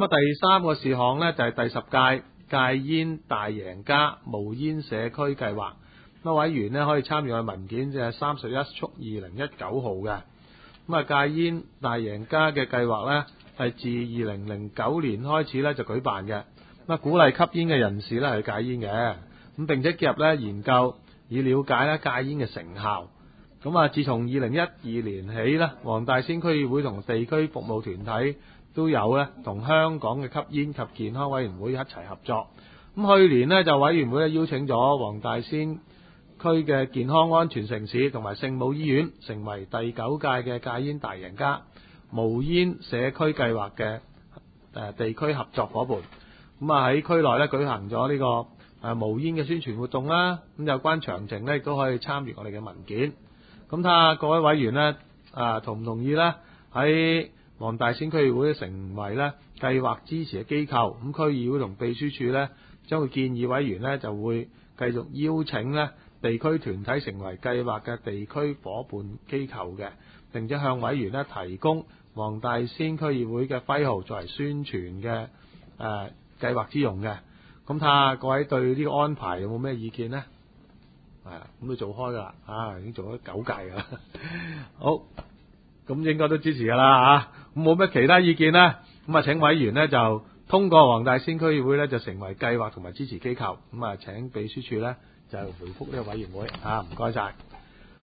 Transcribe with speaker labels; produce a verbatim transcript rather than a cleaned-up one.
Speaker 1: 咁啊，第三個事項呢，就係第十屆戒煙大贏家無煙社區計劃。咁委員呢，可以參與嘅文件就係三十一速二零一九號嘅。咁啊，戒煙大贏家嘅計劃呢，係自二零零九年開始呢就舉辦嘅。咁啊，鼓勵吸煙嘅人士呢係戒煙嘅。咁並且結合呢研究，以了解呢戒煙嘅成效。咁啊，自從二零一二年起呢，黃大仙區議會同地區服務團體都有呢同香港嘅吸煙及健康委員會一齊合作。咁去年呢，就委員會邀請咗黃大仙區嘅健康安全城市同埋聖母醫院成為第九屆嘅戒煙大贏家無煙社區計劃嘅誒地區合作伙伴。咁啊，喺區內咧舉行咗呢個誒無煙嘅宣傳活動啦。咁有關詳情咧亦都可以參閱我哋嘅文件。咁睇下各位委員咧啊同唔同意咧喺黃大仙區議會成為咧計劃支持嘅機構。咁區議會同秘書處咧將會建議委員咧就會繼續邀請咧地區團體成為計劃嘅地區伙伴機構嘅，並且向委員咧提供黃大仙區議會嘅徽號作為宣傳嘅誒計劃之用嘅。咁睇下各位對呢個安排有冇咩意見呢？係啊，咁都做開噶啦，啊已經做咗九屆噶啦。好，咁應該都支持噶啦嚇。咁冇咩其他意見呢？咁啊請委員呢就通過黃大仙區議會咧就成為計劃同埋支持機構。咁啊請秘書處咧就回覆呢個委員會啊，唔該晒。